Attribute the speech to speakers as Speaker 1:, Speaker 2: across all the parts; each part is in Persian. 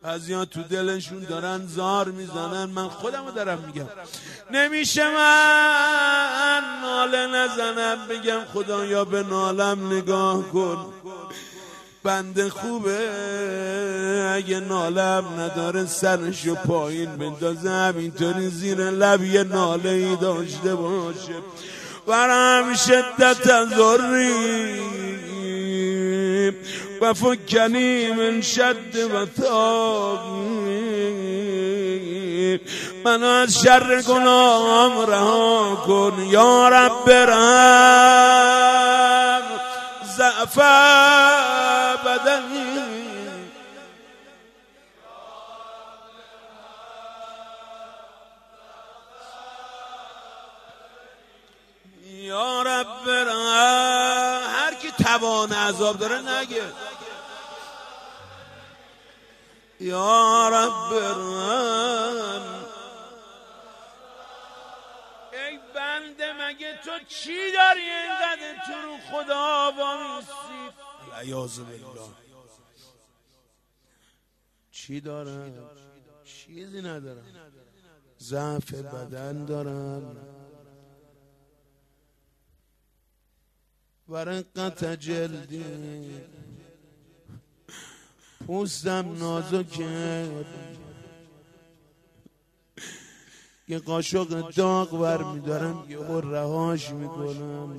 Speaker 1: بعضی‌ها تو دلشون دارن زار میزنن، من خودمو دارم میگم نمیشه من ناله نزنم بگم خدایا به نالم نگاه کن، بنده خوبه اگه نالم نداره سرشو پایین بندازه، همینطوری زیر لب یه ناله ای داشته باشه. ورم شدت ضری و فکنی من شد و تاقی، منو از شر گناهم رها کن یا رب رحم ضعف بدنی. یا رب رحم، هر کی توان عذاب داره نگه یا رب رحم. ای بنده مگه تو چی داری اینقدر تو رو خدا وامیستی؟ عیاذ بالله چی دارم؟ چیزی ندارم، ضعف بدن دارم، ورقت جلدی، پوستم نازکه، یه قاشق داغ ور میدارم یه رهاش میکنم،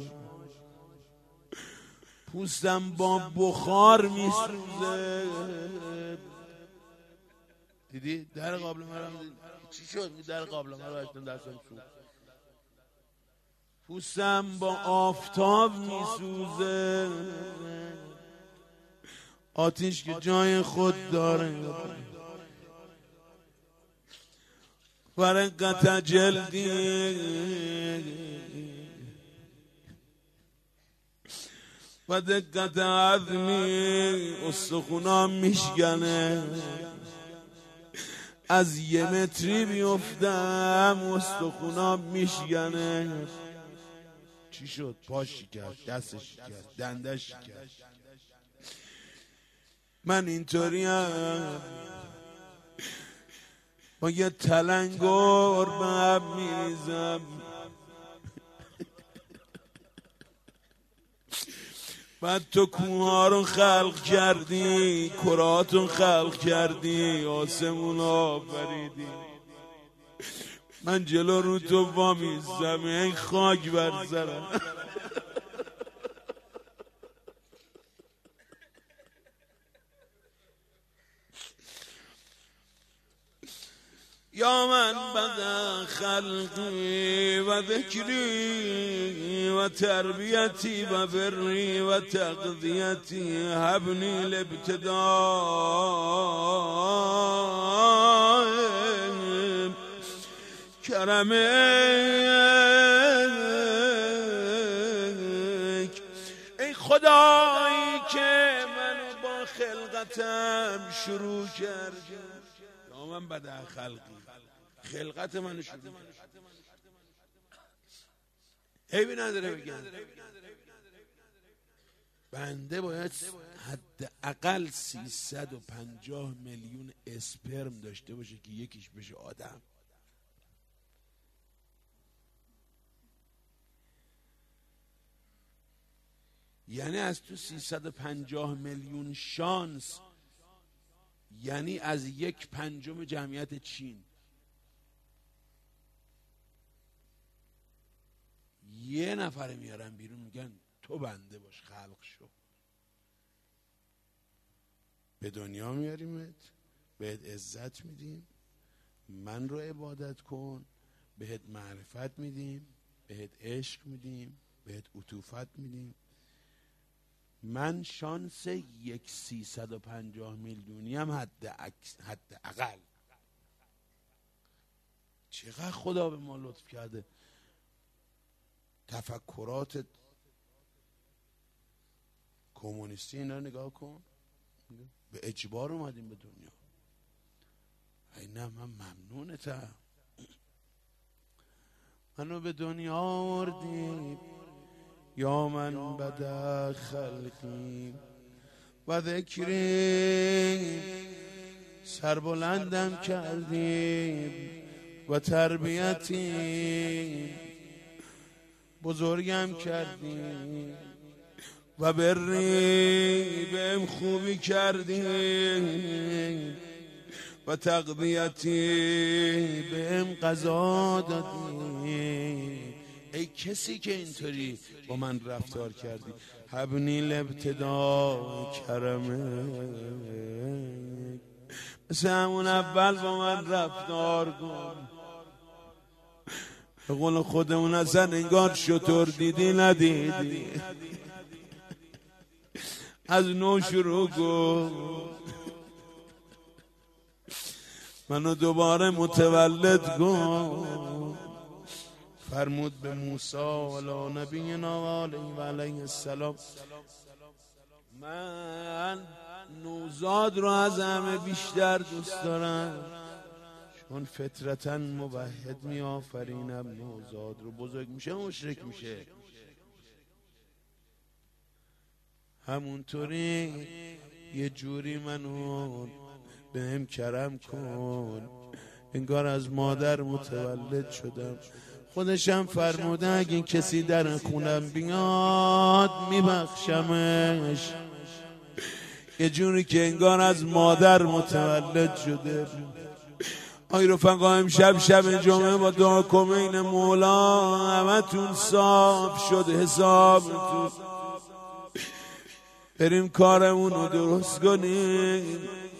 Speaker 1: پوستم با بخار میسوزه. دیدی در قابل مرا چی شد؟ در قابل مرا اشتم دستم سوخت، پوستم با آفتاب میسوزه، آتیش که جای خود داره. ورقت جلدی و دقت عظمی، استخونام میشکنه، از یه متری بیفتم استخونام میشکنه. چی شد؟ پاش شکست، دستش شکست، دندش شکست. من اینطوریم با یه تلنگر به هم میریزم، بعد تو کوها رو خلق کردی، کرات رو خلق کردی، آسمون آفریدی، من جلو رو تو وامیستم این خاک بر سرم. یا من بدا خلقی و ذکری و تربیتی و بری و تقضیتی، هبنی الابتداء کرمک. ای خدایی که منو با خلقتم شروع کردی، یا من بدا خلقی، خلقت منو شروع کرد، عیبی نداره بگم بنده باید حداقل 350 میلیون اسپرم داشته باشه که یکیش بشه آدم. یعنی از تو 350 میلیون شانس، یعنی از 1/5 جمعیت چین، یه نفر میارن بیرون میگن تو بنده باش، خلق شو، به دنیا میاریمت، بهت عزت میدیم، من رو عبادت کن، بهت معرفت میدیم، بهت عشق میدیم، بهت عطوفت میدیم. من شانس 350 میلیونی هم حد اقل. چقدر خدا به ما لطف کرده. تفکرات کمونیستی اینا نگاه کن، به اجبار اومدیم به دنیا. ای نه من ممنونتم، منو به دنیا آوردی. یا من بدا خلقی و ذکری سربلندم کردیم و تربیتی بزرگم کردیم و بری بهم خوبی کردیم و تقویتی بهم قضا دادیم. ای کسی که اینطوری با من رفتار کردی، حبنی الابتدا کرمه، مثل همون اول با من رفتار کن. به قول خودمون اصلا انگار شطور دیدی ندیدی، از نو شروع کن، منو دوباره متولد کن. فرمود به موسی علی نبینا و علیه السلام، من نوزاد رو از همه بیشتر دوست دارم، چون فطرتاً موحد می آفرینم. نوزاد رو بزرگ میشه مشرک میشه. همونطوری یه جوری منو بهم کرم کن انگار از مادر متولد شدم. خودشم فرموده اگه کسی در خونم بیاد میبخشمش، یه جوری که انگار از مادر متولد شده. آی رفقا، امشب شب جمعه با دعا کمین مولا همتون صاف شد حسابتون، بریم کارمون رو درست کنیم.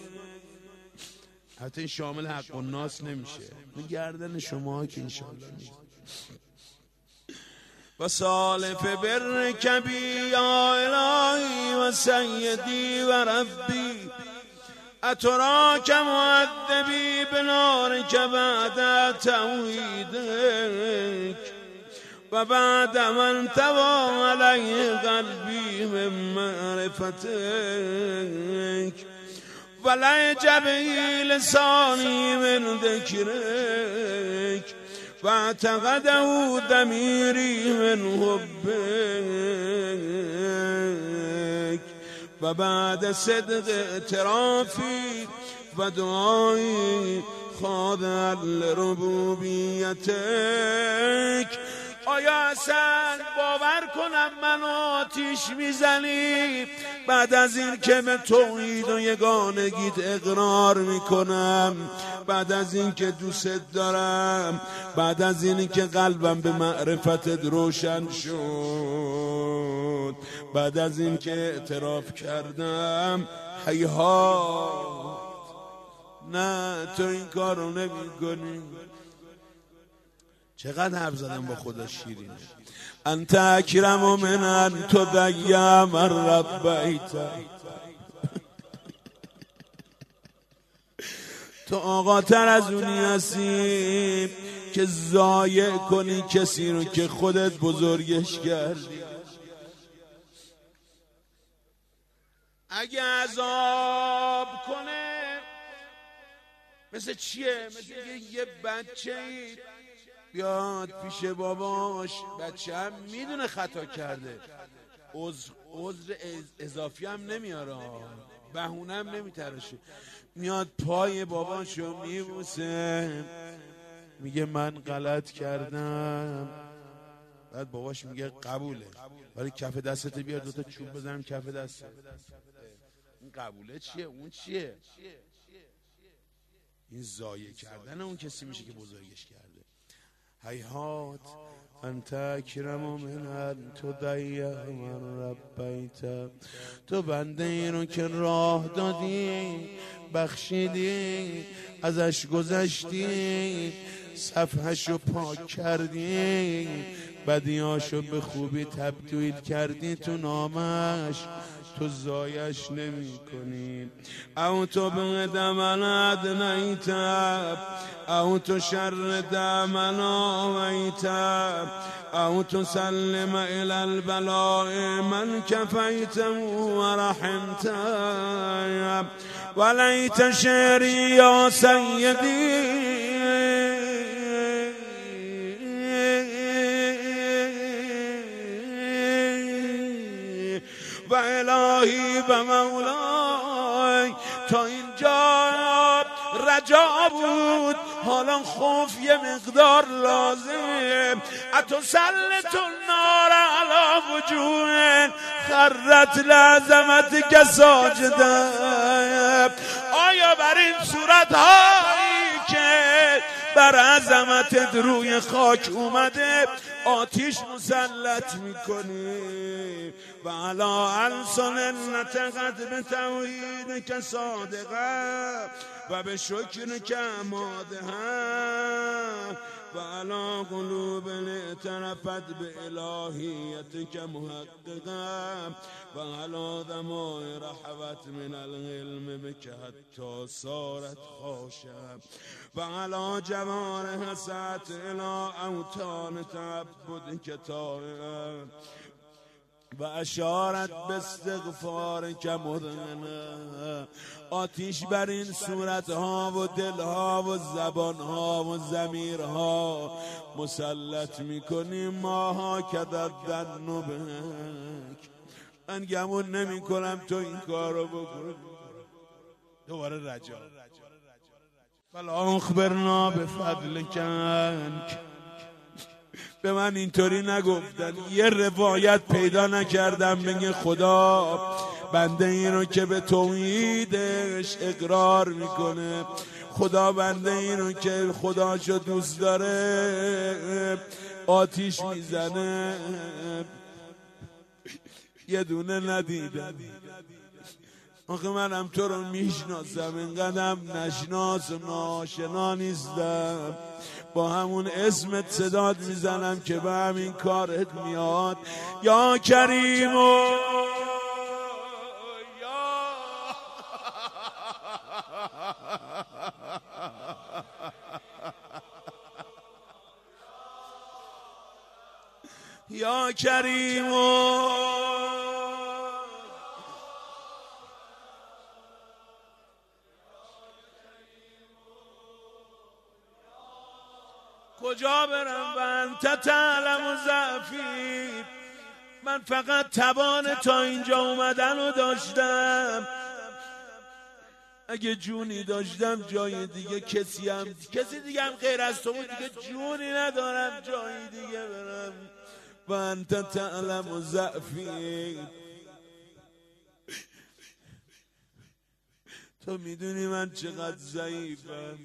Speaker 1: حتی این شامل حق و ناس نمیشه، گردن شما که انشالله نیست. و سالف بر کبی یا الهی و سیدی و ربی، اتراک معذبی بنارک بعد توحیدک و بعد من توا علیه قلبی من معرفتک و لعجبه لسانی من ذکرک و اعتقده دمیری من حبک و بعد صدق اعترافی و دعایی خاضع لربوبیتک. آیا اصلا باور کنم منو آتیش میزنی بعد از این که به توحید و یگانگیت اقرار میکنم، بعد از این که دوست دارم، بعد از این که قلبم به معرفتت روشن شد، بعد از این که اعتراف کردم، هیهات نه تو این کارو نمی کنی. چقدر حرف زدم با خدا شیرینه. انت اکرم من ان تضیع من ربیت، تو آقا تر از اونی هستی که ضایع کنی کسی رو که خودت بزرگش کردی. اگه عذاب کنه مثل چیه؟ مثل یه بچه‌ای بیاد پیش باباش، بچه هم میدونه خطا کرده، عذر اضافی هم نمیاره، بهونه هم نمیترشه، میاد پای باباشو میبوسه، میگه من غلط کردم. بعد باباش میگه قبوله، ولی کف دستت بیار دوتا چوب بزنم کف دستت. این قبوله چیه؟ اون چیه؟ این ضایع کردن اون کسی میشه که بزرگش کرده. هیهات انت اکرم من ان تضیع من ربیت، تو بنده این رو که راه دادی، بخشیدی، ازش گذشتی، صفحشو پاک کردی، بدیاشو به خوبی تبدیل کردی تو نامش، تو زایش نمی کنی. او تو بقدم ادنیت او تو شر دمن آویت او تو سلم الى البلاء من کفیت و رحمت ولیت شعری یا سیدی و الهی و مولای. تا اینجا رجا بود، حالا خوف یه مقدار لازمه. اتسلط النار علی وجوه خرت لعظمتک ساجدا. آیا بر این صورتهایی که بر عظمتت روی خاک اومده آتیش مسلط میکنی؟ و علا السن نطقت به توحید که صادقه و به شکر که مادها و علا قلوب اعترفت به الهیت که محققه و علا دماء رحبت من العلم بک حتی صارت خاشم و علا جوار حسد الى اوتان تعبد که طائعه و اشارت به استغفار که مذنه. آتیش بر این صورتها و دلها و زبانها و ضمیرها مسلط میکنیم. ماها که در ذنوبک، من گمون نمی کنم تو این کار رو بکنی. دوباره رجا. فلا اخبرنا بفضلک. به من اینطوری نگفتن. یه روایت پیدا نکردم بگه خدا بنده این رو که به توحیدش اقرار میکنه، خدا بنده این رو که خداشو دوست داره آتیش میزنه. یه دونه ندیدم. آخه منم تو رو میشناسم، اینقدرم نشناس و ناشنا نیستم. با همون اسمت صدات میزنم که به همین کارت میاد. یا کریم و یا کریم و کجا برم و انت تعلم ضعفی. من فقط توان تا اینجا اومدن رو داشتم. اگه جونی داشتم جای دیگه کسی دیگه هم غیر از تو بود، دیگه جونی ندارم جای دیگه برم. و انت تعلم ضعفی. تو میدونی من چقدر ضعیفم.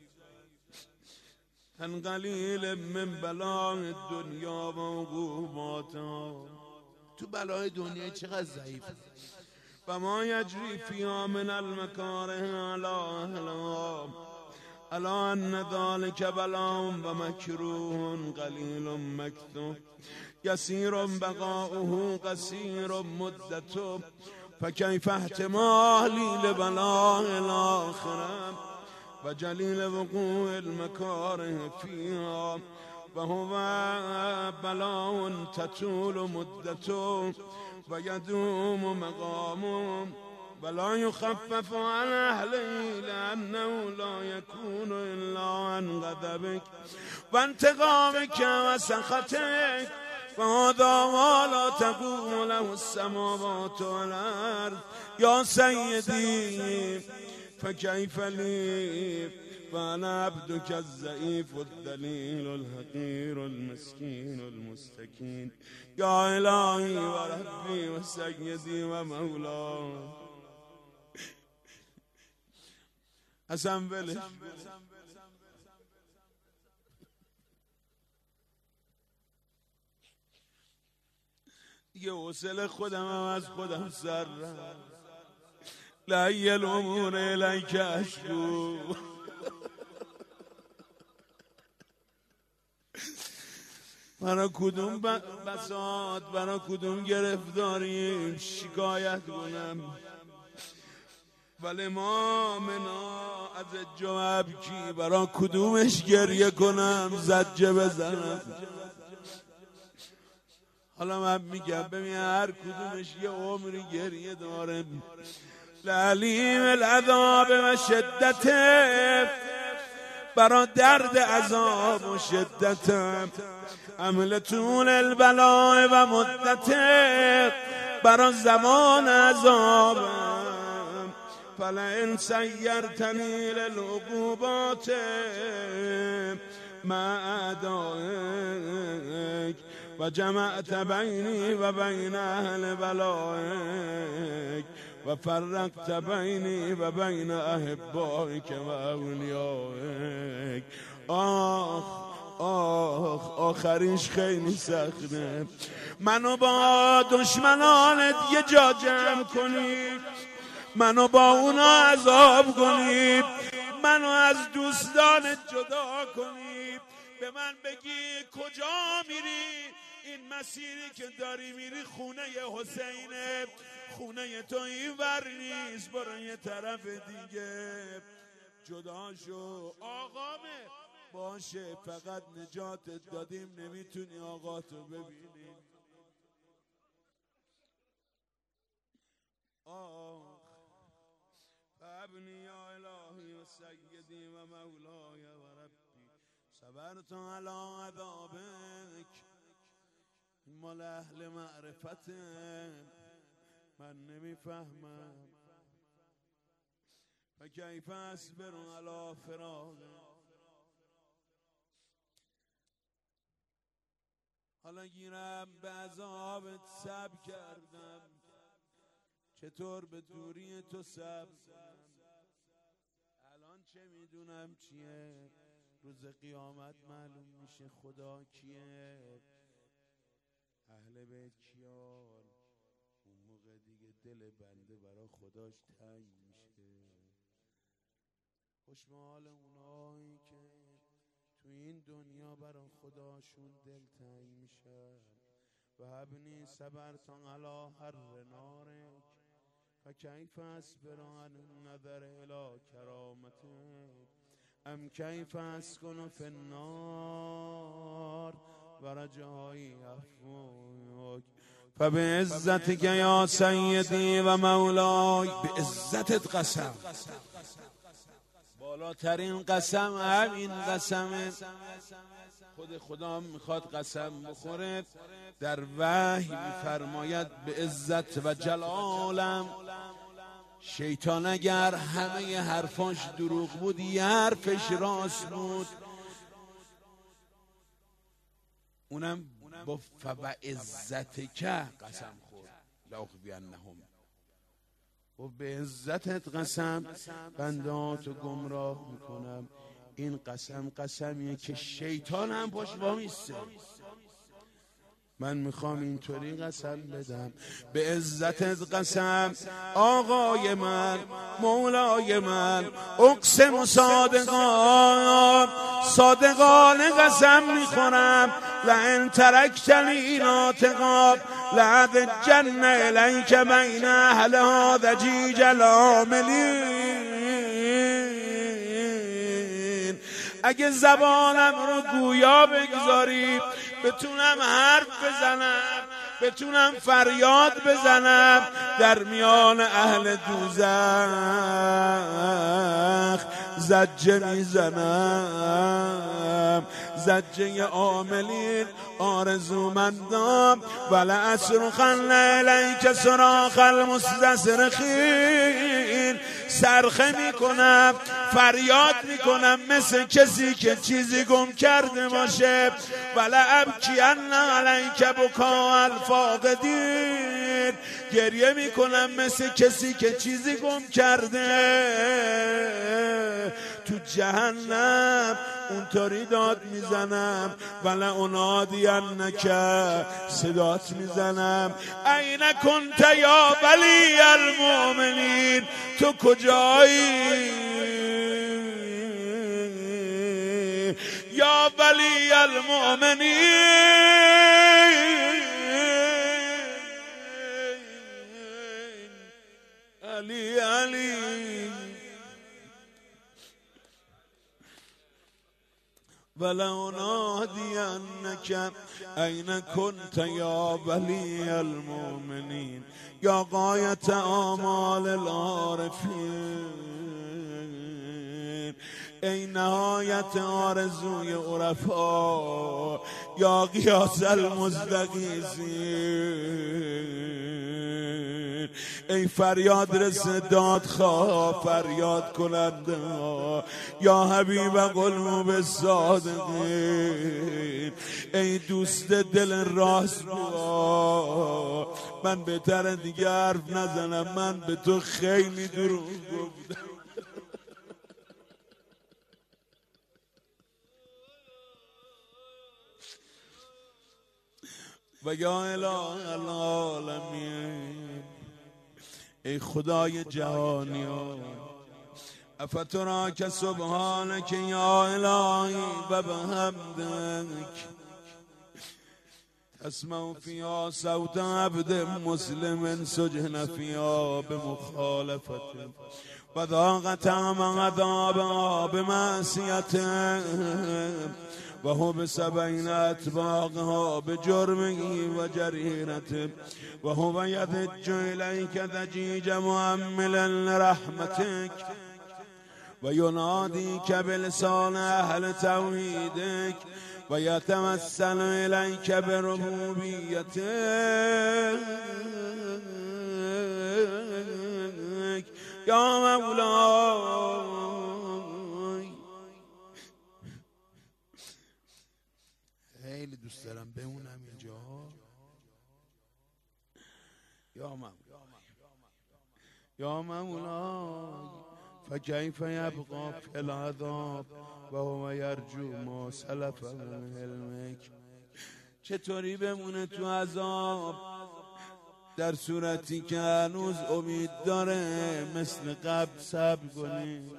Speaker 1: ان قلیل من بلاء دنیا و عقوباتها. تو بلای دنیا چقدر ضعیف. و ما یجری فیها من المکاره علی اهلها الا ان ذلک بلاء و مکروه قلیل مکث یسیر بقاؤه قصیر مدته فکیف احتمالی لبلاء الاخره و جلیل وقوع المکاره فیها و هو بلاء تطول مدته و یدوم مقامه ولا يخفف عن اهله لانه لا يكون الا عن غضبك و انتقامك و سخطك فهذا ما لا تقوم له السماوات والارض یا سیدی فكيف لي فأنا عبدك الضعيف الذليل الحقير المسكين المستكين يا إلهي وربي وسيدي ومولاي. حسن ولش دیگه حوصله خودم هم از خودم سر رفت. لای الامور الیک اشکو. برای کدوم بساط، برای کدوم گرفتاری شکایت کنم؟ ولی ما منا از جواب کی، برای کدومش گریه کنم زجه بزنم؟ حالا من میگم ببین هر کدومش یه عمری گریه داره. لعلیم العذاب و شدته، برا درد عذاب و شدته. عمل طول البلاء و مدته، برا زمان عذاب. فلئن سیرتنی للعقوبات مع اعدائک و جمعت بینی و بین اهل بلائک و فرقت بینی و بین احبائک و اولیائک. آخریش خیلی سخته. منو با دشمنانت یه جا جمع کنید، منو با اونا عذاب کنید، منو از دوستانت جدا کنید، به من بگی کجا میری؟ این مسیری که داری میری خونه حسینه، خونه تو اینور نیست، برو یه طرف دیگه. جدا شو. آقامه باشه، فقط نجاتت دادیم، نمیتونی آقا تو ببینی. فابنی یا الهی و سیدی و مولای و ربی صبرت علی عذابک. مال اهل معرفته، من نمیفهمم. فکیف اصبر علی فراقک. حالا گیرم به عذابت صبر کردم، چطور به دوری تو صبر کنم؟ الان چه میدونم چیه، روز قیامت معلوم میشه خدا کیه، اهل بیت کیان. اون موقع دیگه دل بنده برا خداش تنگ میشه. خوشمال اونایی که تو این دنیا برا خداشون دلتنگ میشن. و هبنی صبرتان علی حر نارک فکیف اصبر عن النظر الی کرامتک ام کیف اسکن فی النار و رجایی عفوک. فبعزتک یا سیدی و مولای. به عزتت قسم، بالاترین قسم همین قسمه. خود خدا میخواد قسم بخوره، در وحی میفرماید به عزت و جلالم. شیطان اگر همه حرفاش دروغ بود، یه حرفش راست بود. اونم با فبعزتک قسم خورد لاغوینهم. و به عزتت قسم بنداتو گمراه میکنم. این قسم قسمیه که شیطان هم باش وامیسته. من میخوام اینطوری قسم بدم، به عزتت قسم آقای من، مولای من، اقسم صادقانه قسم میخورم، لئن ترکتنی ناطقا لأضجن الیک بین اهلها ضجیج العاملین. اگه زبانم رو گویا بگذاری، بتونم حرف بزنم، بتونم فریاد بزنم، در میان اهل دوزخ زجه میزنم، زجه عاملین آرزومندام. ولأصرخن الیک صراخ المستصرخین. صرخه میکنم، فریاد میکنم مثل کسی که چیزی گم کرده باشه. ولأبکین علیک بکاء الفاقدین. گریه میکنم مثل کسی که چیزی گم کرده تو جهنم. اونطوری داد میزنم، ولأنادینک صدات میزنم، این کنت یا ولی المؤمنین. تو کجایی یا ولی المؤمنین؟ علی علی. ولأنادینک این کنت یا ولی المؤمنین. یا غایت آمال العارفین، ای نهایت آرزوی عرفا. یا غیاث المستغیثین، ای فریاد رسه دادخواه فریاد کننده ها، یا حبیب قلوب صادقین، ای دوست دل راست گو، من بهتره دیگه حرف نزنم، من به تو خیلی دروغ گفتم. و یا اله العالمین، ای خدای جهانی ها، افتراک سبحانک یا الهی و بحمدک تسمع فیها صوت عبد مسلم سجن فیها بمخالفته و ذاق طعم عذابها بمعصیته و هو بسبعین اتباقها بجرمه و جریرته و هو یضج الیک ضجیج مؤملا لرحمتک و ینادیک بلسان اهل توحیدک و یتوسل الیک بربوبیتک یا مولای. خیلی دوست دارم بمونم اینجا. یا مولا یا مولا فکیف یبقی فی العذاب و هو یرجو ما سلف من علمک، چطوری بمونه تو عذاب در صورتی که هنوز امید داره مثل قبل صبر کنی.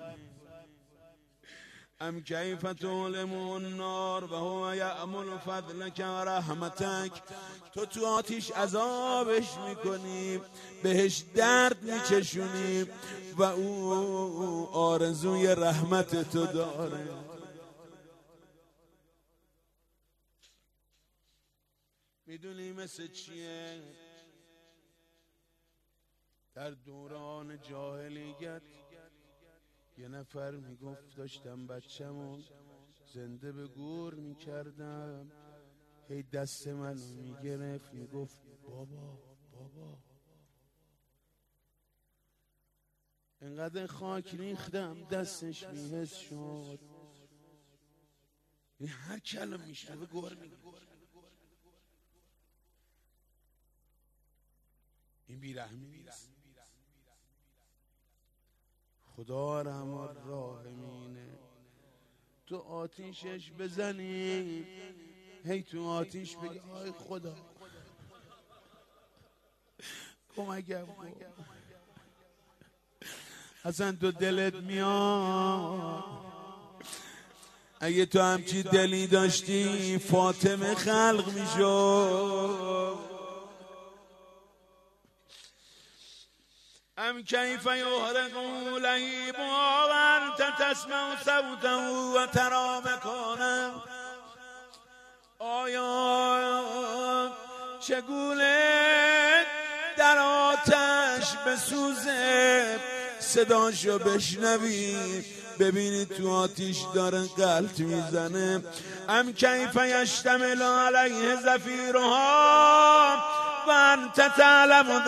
Speaker 1: ام کیف تعلم النار و هو یأمل فضلک و رحمتک، تو آتیش عذابش میکنی بهش درد میچشونی و او آرزوی رحمت تو داره. میدونی مثل چیه؟ در دوران جاهلیت یه نفر میگفت داشتم بچه‌مو زنده به گور میکردم، هی دست منو میگرفت میگفت بابا انقدر خاک ریختم دستش میحس شد، این هر کلم میشه به گور میگفت. این بیرحمی نیست. خدا رحم الراحمینه. تو آتیشش بزنی هی تو آتیش بگی آی خدا کمکم کن. اصلا تو دلت میاد اگه تو همچی دلی داشتی فاطمه خلق میشد. ام کیف یحرق لهیب و انت تسمع صوته و ترا مکانه، آیا چگونه در آتش بسوزه صداشو بشنوی ببینی تو آتیش داره غلط میزنه. ام کیف یشتمل علیه زفیرها و انت تعلم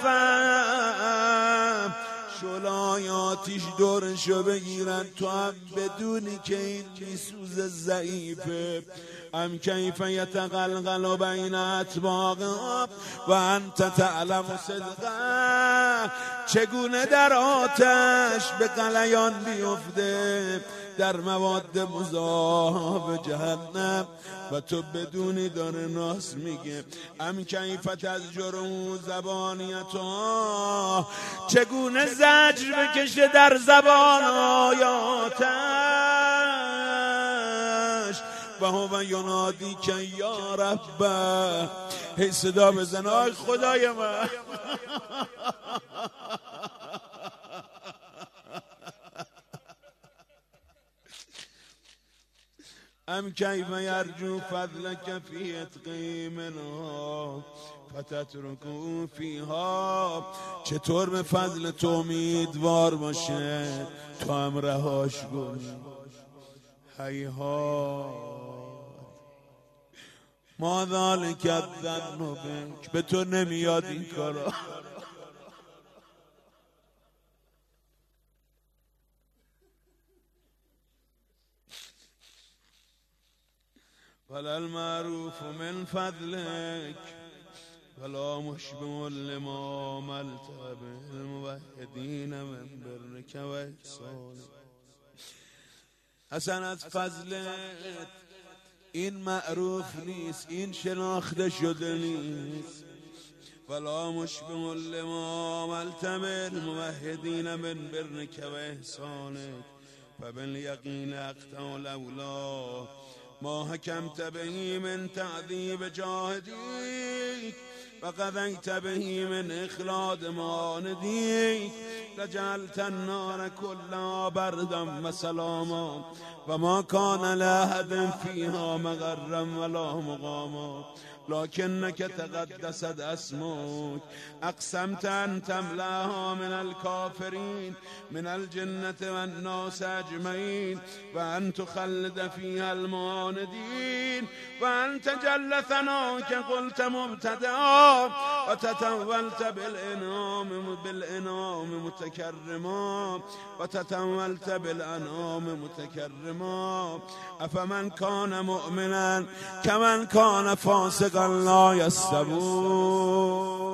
Speaker 1: ضعفم، شعله‌های آتیش دورشو بگیرن تو هم بدونی که این میسوزه ضعیفه. ام کیف یتقلقل بین اطباقها و انت تعلم صدقه، چگونه در آتش به غلیان بیفته در مواد مذاب جهنم و تو بدونی داره ناس میگه. ام کیف تزجره زبانیتها، چگونه زجر بکشه در زبان آیاتش و هو ینادی که یا ربه، هی صدا بزن آی خدای من. ام کیف یرجو فضلک فی اتقی منها فتترکو فیها، چطور به فضل تو امیدوار باشه تو هم رهاش کنی. هیهات ما ذلک الظن بک، به تو نمیاد این کارا. ولا المعروف من فضلك ولا مشبه لما عملت بالموحدین من برك و احسانک. اصلا از فضلت این معروف نیست، این شناخته شده نیست. ولا مشبه لما عملت بالموحدین من برك و احسانک فبالیقین اقطع لولا ما حکمت به من تعذیب جاهدیک و قضیت به من اخلاد معاندیک لجعلت النار كلها بردا و سلاما و ما کان لأحد فیها مغرا ولا مقاما لكنك تقدست اسمك اقسمت ان تملاها من الكافرين من الجنة والناس اجمعين وان تخلد فيها المعاندين وانت جل ثناك قلت مبتدعا وتتولت بالانعام متكرما وتتولت بالانعام متكرما افمن كان مؤمنا كمن كان فاسقا لا يستوون.